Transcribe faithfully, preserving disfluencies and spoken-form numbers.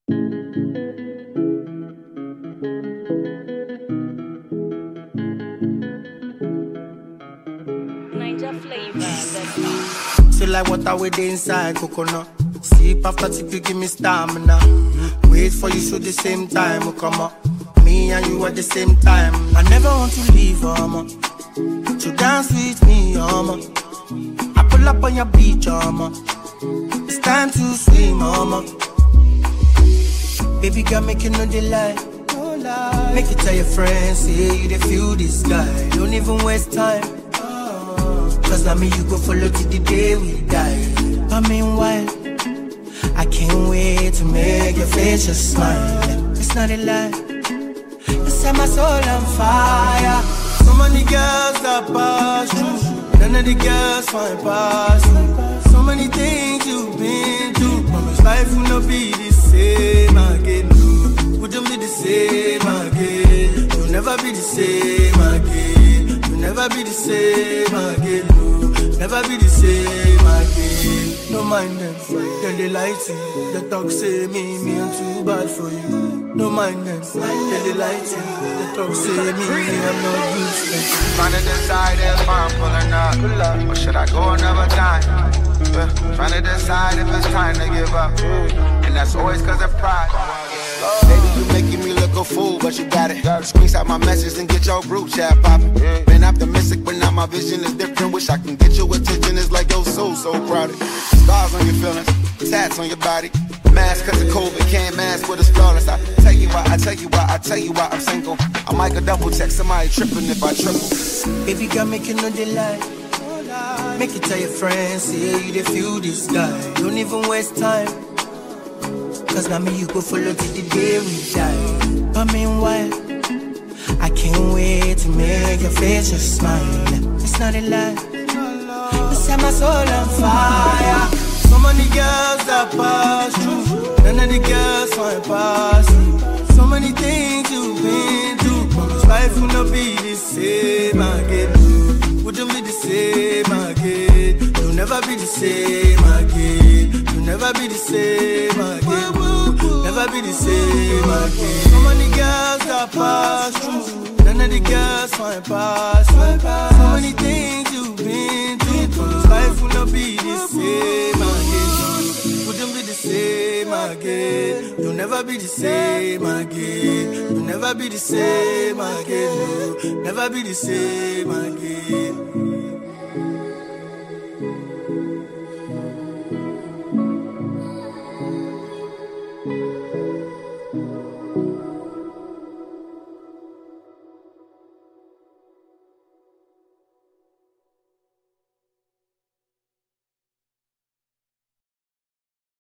Ninja flavor. Feel like water with the inside coconut. Sip after sip, you give me stamina. Wait for you so the same time will come up. Me and you at the same time. I never want to leave, mama. To dance with me, mama. I pull up on your beach, mama. It's time to swim, mama. Baby girl, make you know the lie. Make you tell your friends, say you they feel this guy. Don't even waste time. Cause now me you go follow till the day we die. But meanwhile, I can't wait to make your face just smile. It's not a lie. You set my soul on fire. So many girls that pass through, none of the girls find pass you. So many things you've been through. Promise life will not be the same again. Wouldn't be the same again. You'll never be the same again. You'll never be the same again. Never be the same again. No mind them, then they lie to you. The talk say me, me I'm too bad for you. No mind them, then they lie to you. The talk say me, me I'm not useless. Trying to decide if I'm pulling up, or should I go another time? Yeah. Trying to decide if it's time to give up, and that's always cause of pride. Baby, you making me look a fool, but you got it. Screenshot my message and get your group chat poppin'. Been optimistic, but now my vision is different. Wish I can get your attention, it's like your soul so crowded. Scars on your feelings, tats on your body. Mask cause of COVID, can't mask with it's flawless. I tell you why, I tell you why, I tell you why I'm single. I might go double check, somebody tripping if I triple. Baby girl, make you know the lie. Make you tell your friends, say you they feel this guy. Don't even waste time. Cause now me you go follow till the day we die. But meanwhile, I can't wait to make your face just smile. It's not a lie. You set my soul on fire. So many girls that pass through, none of the girls find pass you. So many things you've been through. Promise life will not be the same again. Wouldn't be the same again. You'll never be the same again. You'll never be the same again. Never be the same again. So many girls that pass through, none of the girls find pass you. So many things you've been through. Promise life will not be the same again. Wouldn't be the same again. You'll never be the same again. You'll never be the same again. Never be the same again.